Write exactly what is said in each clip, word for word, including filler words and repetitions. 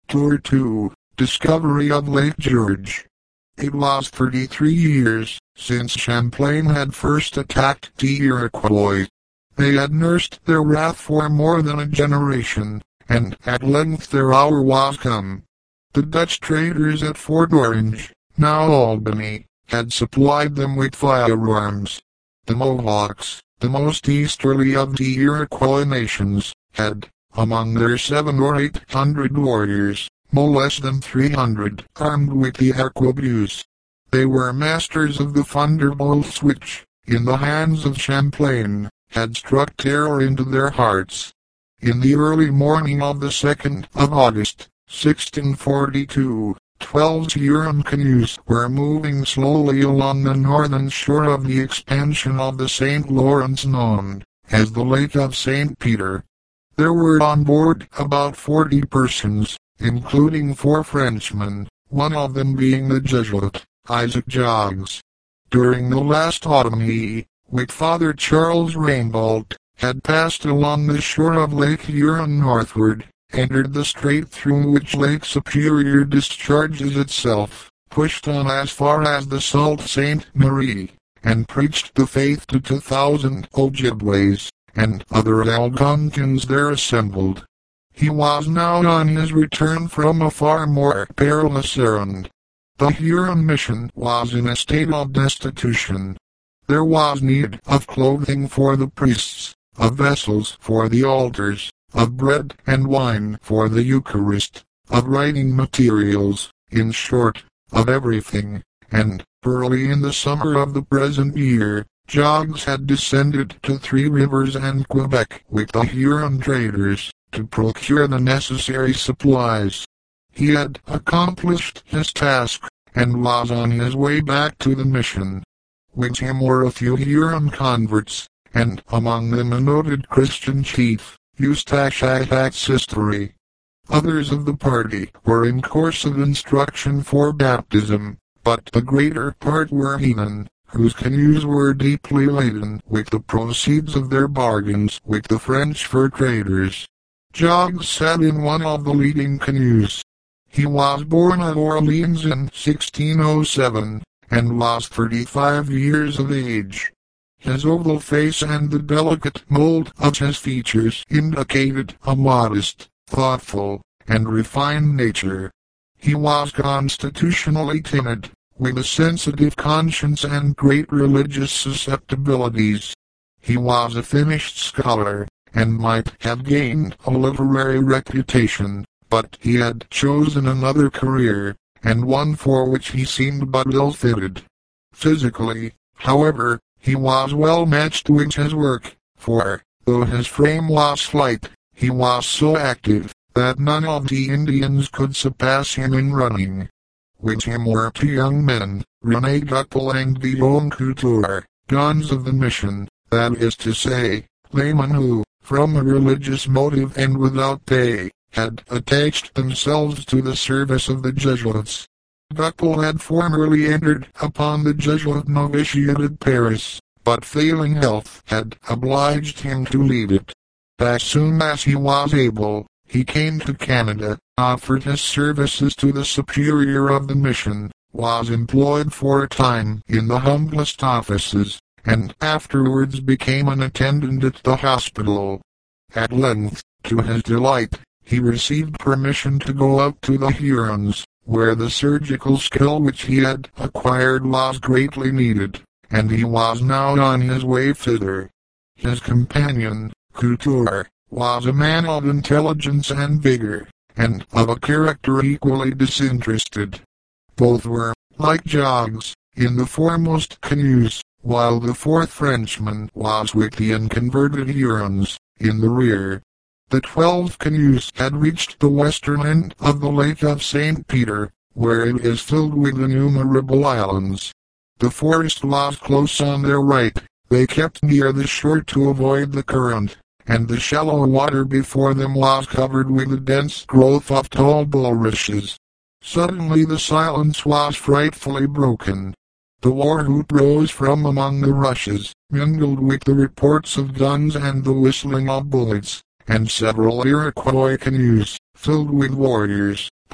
Tour two, Discovery of Lake George. It was thirty-three years since Champlain had first attacked the Iroquois. They had nursed their wrath for more than a generation, and at length their hour was come. The Dutch traders at Fort Orange, now Albany, had supplied them with firearms. The Mohawks, the most easterly of the Iroquois nations, had, among their seven or eight hundred warriors, no less than three hundred armed with the arquebus. They were masters of the thunderbolts which, in the hands of Champlain, had struck terror into their hearts. In the early morning of the second of August, sixteen forty-two, twelve Huron canoes were moving slowly along the northern shore of the expansion of the Saint Lawrence known as the Lake of Saint Peter. There were on board about forty persons, including four Frenchmen, one of them being the Jesuit, Isaac Jogues. During the last autumn he, with Father Charles Rainbolt, had passed along the shore of Lake Huron northward, entered the strait through which Lake Superior discharges itself, pushed on as far as the Sault Ste. Marie, and preached the faith to two thousand Ojibways and other Algonquins there assembled. He was now on his return from a far more perilous errand. The Huron mission was in a state of destitution. There was need of clothing for the priests, of vessels for the altars, of bread and wine for the Eucharist, of writing materials, in short, of everything, and, early in the summer of the present year, Jogues had descended to Three Rivers and Quebec with the Huron traders, to procure the necessary supplies. He had accomplished his task, and was on his way back to the mission. With him were a few Huron converts, and among them a noted Christian chief, Eustache Sistery. Others of the party were in course of instruction for baptism, but the greater part were heathen, whose canoes were deeply laden with the proceeds of their bargains with the French fur traders. Jogues sat in one of the leading canoes. He was born at Orleans in sixteen oh seven, and was thirty-five years of age. His oval face and the delicate mold of his features indicated a modest, thoughtful, and refined nature. He was constitutionally timid, with a sensitive conscience and great religious susceptibilities. He was a finished scholar, and might have gained a literary reputation, but he had chosen another career, and one for which he seemed but ill-fitted. Physically, however, he was well matched with his work, for, though his frame was slight, he was so active, that none of the Indians could surpass him in running. With him were two young men, René Goupil and Guillaume Couture, guns of the mission, that is to say, laymen who, from a religious motive and without pay, had attached themselves to the service of the Jesuits. Goupil had formerly entered upon the Jesuit novitiate at Paris, but failing health had obliged him to leave it. As soon as he was able, he came to Canada, offered his services to the superior of the mission, was employed for a time in the humblest offices, and afterwards became an attendant at the hospital. At length, to his delight, he received permission to go out to the Hurons, where the surgical skill which he had acquired was greatly needed, and he was now on his way thither. His companion, Couture, was a man of intelligence and vigor, and of a character equally disinterested. Both were, like Jogues, in the foremost canoes, while the fourth Frenchman was with the unconverted Hurons, in the rear. The twelve canoes had reached the western end of the Lake of Saint Peter, where it is filled with innumerable islands. The forest was close on their right. They kept near the shore to avoid the current, and the shallow water before them was covered with a dense growth of tall bulrushes. Suddenly the silence was frightfully broken. The war whoop rose from among the rushes, mingled with the reports of guns and the whistling of bullets, and several Iroquois canoes, filled with warriors,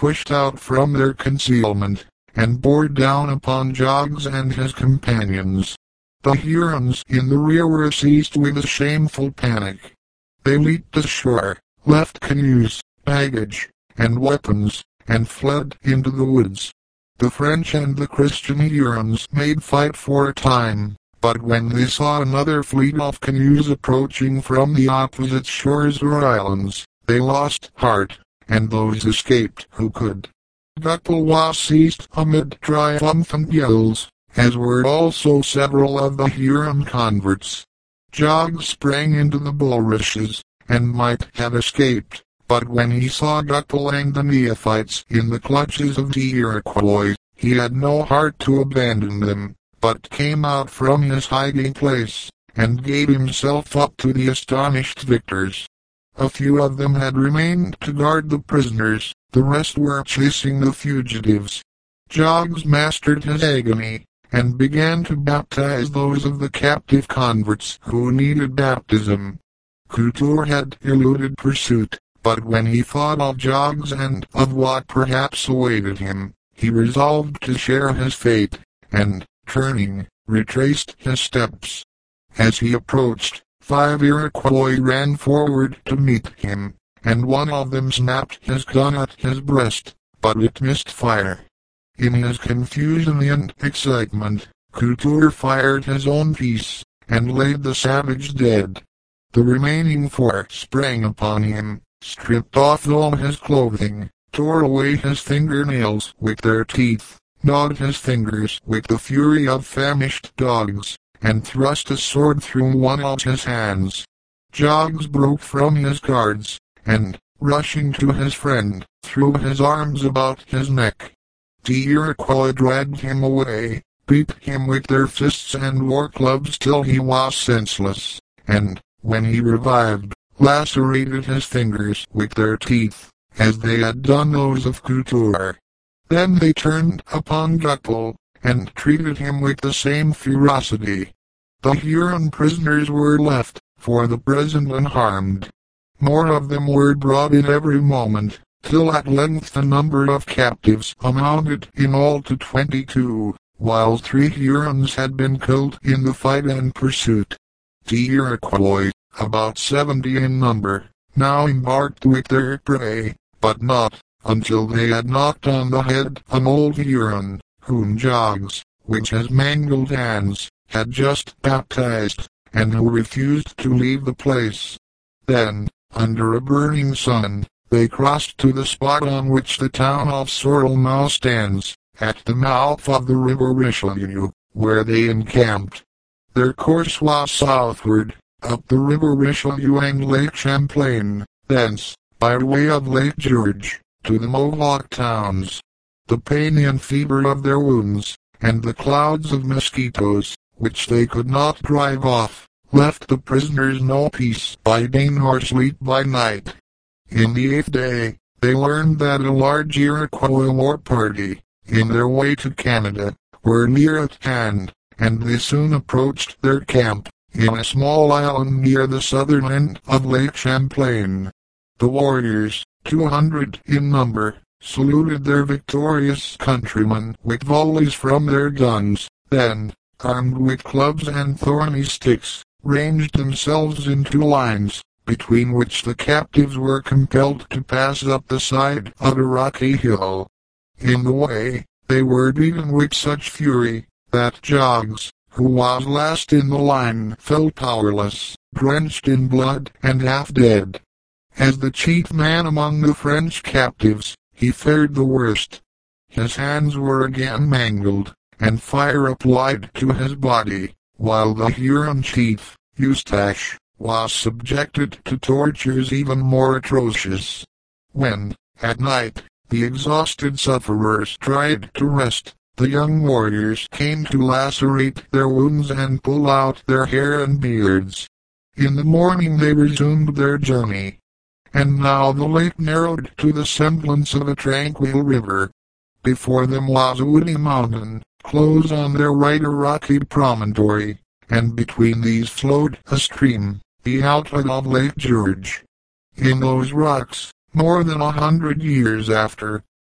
pushed out from their concealment, and bore down upon Joggs and his companions. The Hurons in the rear were seized with a shameful panic. They leaped ashore, left canoes, baggage, and weapons, and fled into the woods. The French and the Christian Hurons made fight for a time, but when they saw another fleet of canoes approaching from the opposite shores or islands, they lost heart, and those escaped who could. Guckel was seized amid triumphant yells, as were also several of the Huron converts. Joggs sprang into the bulrushes, and might have escaped, but when he saw Guckel and the neophytes in the clutches of the Iroquois, he had no heart to abandon them, but came out from his hiding place, and gave himself up to the astonished victors. A few of them had remained to guard the prisoners, the rest were chasing the fugitives. Joggs mastered his agony, and began to baptize those of the captive converts who needed baptism. Couture had eluded pursuit, but when he thought of Joggs and of what perhaps awaited him, he resolved to share his fate, and, turning, retraced his steps. As he approached, five Iroquois ran forward to meet him, and one of them snapped his gun at his breast, but it missed fire. In his confusion and excitement, Couture fired his own piece, and laid the savage dead. The remaining four sprang upon him, stripped off all his clothing, tore away his fingernails with their teeth, gnawed his fingers with the fury of famished dogs, and thrust a sword through one of his hands. Joggs broke from his guards, and, rushing to his friend, threw his arms about his neck. The Iroquois dragged him away, beat him with their fists and war clubs till he was senseless, and, when he revived, lacerated his fingers with their teeth, as they had done those of Couture. Then they turned upon Guckel, and treated him with the same ferocity. The Huron prisoners were left, for the present, unharmed. More of them were brought in every moment, till at length the number of captives amounted in all to twenty-two, while three Hurons had been killed in the fight and pursuit. The Iroquois, about seventy in number, now embarked with their prey, but not until they had knocked on the head an old Huron, whom Joggs, with his mangled hands, had just baptized, and who refused to leave the place. Then, under a burning sun, they crossed to the spot on which the town of Sorel now stands, at the mouth of the river Richelieu, where they encamped. Their course was southward, up the river Richelieu and Lake Champlain, thence, by way of Lake George, to the Mohawk towns. The pain and fever of their wounds, and the clouds of mosquitoes, which they could not drive off, left the prisoners no peace by day nor sleep by night. In the eighth day, they learned that a large Iroquois war party, in their way to Canada, were near at hand, and they soon approached their camp, in a small island near the southern end of Lake Champlain. The warriors, two hundred in number, saluted their victorious countrymen with volleys from their guns, then, armed with clubs and thorny sticks, ranged themselves in two lines, between which the captives were compelled to pass up the side of a rocky hill. In the way, they were beaten with such fury, that Joggs, who was last in the line, fell powerless, drenched in blood and half dead. As the chief man among the French captives, he fared the worst. His hands were again mangled, and fire applied to his body, while the Huron chief, Eustache, was subjected to tortures even more atrocious. When, at night, the exhausted sufferers tried to rest, the young warriors came to lacerate their wounds and pull out their hair and beards. In the morning they resumed their journey. And now the lake narrowed to the semblance of a tranquil river. Before them was a woody mountain, close on their right a rocky promontory, and between these flowed a stream, the outlet of Lake George. In those rocks, more than a hundred years after,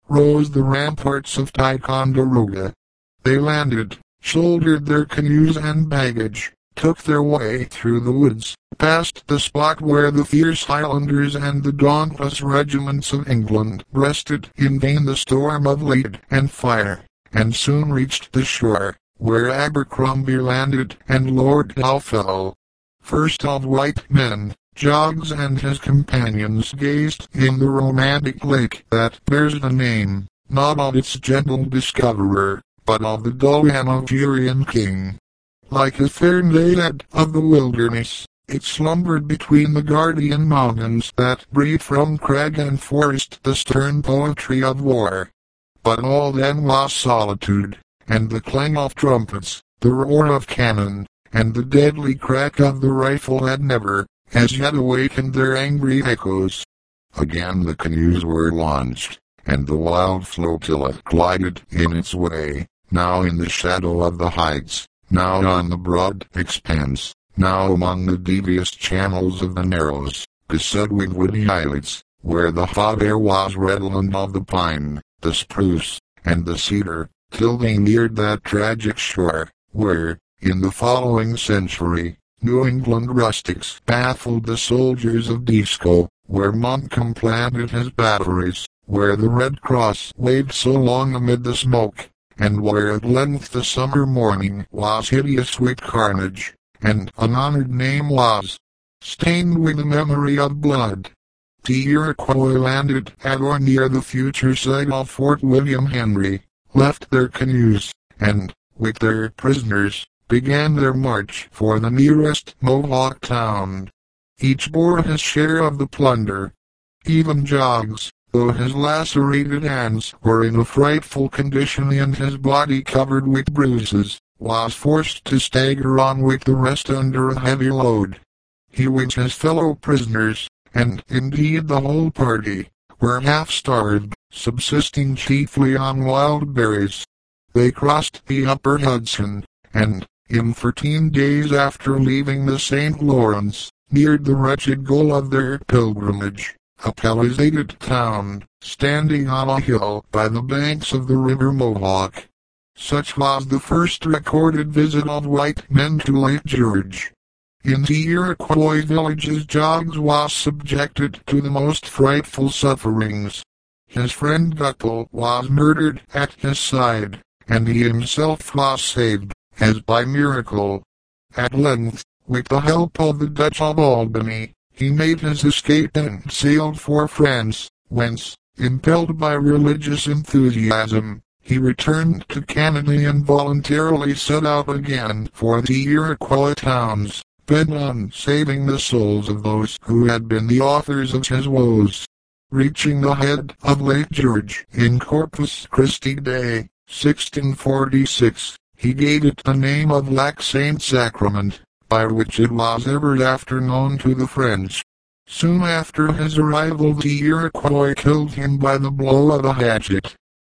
rose the ramparts of Ticonderoga. They landed, shouldered their canoes and baggage, took their way through the woods, past the spot where the fierce Highlanders and the dauntless regiments of England breasted in vain the storm of lead and fire, and soon reached the shore, where Abercrombie landed and Lord Howe fell. First of white men, Jogges and his companions gazed in the romantic lake that bears the name, not of its gentle discoverer, but of the dull Hanoverian king. Like a fair naiad of the wilderness, it slumbered between the guardian mountains that breathe from crag and forest the stern poetry of war. But all then was solitude, and the clang of trumpets, the roar of cannon, and the deadly crack of the rifle had never, as yet awakened their angry echoes. Again the canoes were launched, and the wild flotilla glided in its way, now in the shadow of the heights, now on the broad expanse, now among the devious channels of the narrows, beset with woody islets, where the hot air was redolent of the pine, the spruce, and the cedar, till they neared that tragic shore, where, in the following century, New England rustics baffled the soldiers of Dieskau, where Montcalm planted his batteries, where the Red Cross waved so long amid the smoke, and where at length the summer morning was hideous with carnage, and an honored name was stained with the memory of blood. The Iroquois landed at or near the future site of Fort William Henry, left their canoes, and, with their prisoners, began their march for the nearest Mohawk town. Each bore his share of the plunder. Even Jogges, though his lacerated hands were in a frightful condition and his body covered with bruises, was forced to stagger on with the rest under a heavy load. He with his fellow prisoners, and indeed the whole party, were half-starved, subsisting chiefly on wild berries. They crossed the upper Hudson, and, in fourteen days after leaving the Saint Lawrence, neared the wretched goal of their pilgrimage, a palisaded town, standing on a hill by the banks of the river Mohawk. Such was the first recorded visit of white men to Lake George. In the Iroquois villages Jogges was subjected to the most frightful sufferings. His friend Goupil was murdered at his side, and he himself was saved, as by miracle. At length, with the help of the Dutch of Albany, he made his escape and sailed for France, whence, impelled by religious enthusiasm, he returned to Canada and voluntarily set out again for the Iroquois towns, bent on saving the souls of those who had been the authors of his woes. Reaching the head of Lake George in Corpus Christi Day, sixteen forty-six, he gave it the name of Lac Saint Sacrament, by which it was ever after known to the French. Soon after his arrival the Iroquois killed him by the blow of a hatchet,